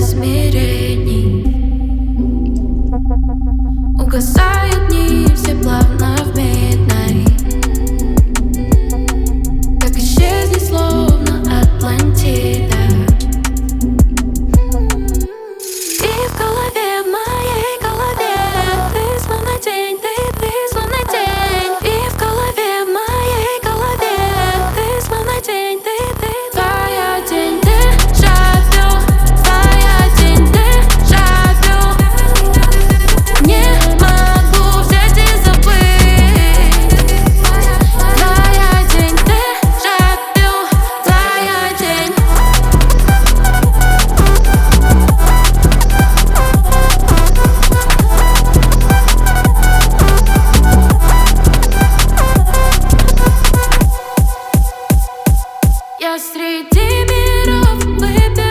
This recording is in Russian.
измерений. Угасают дни, все плавно в midnight. Так исчезнет, словно Атлантида. И в голове, в моей голове, ты словно тень, ты словно тень. И в голове, в моей голове, ты словно тень, ты твоя тень, дежавю, твоя тень, дежавю. Не могу взять и забыть. Твоя тень, дежавю, твоя тень. Я среди миров выбираю.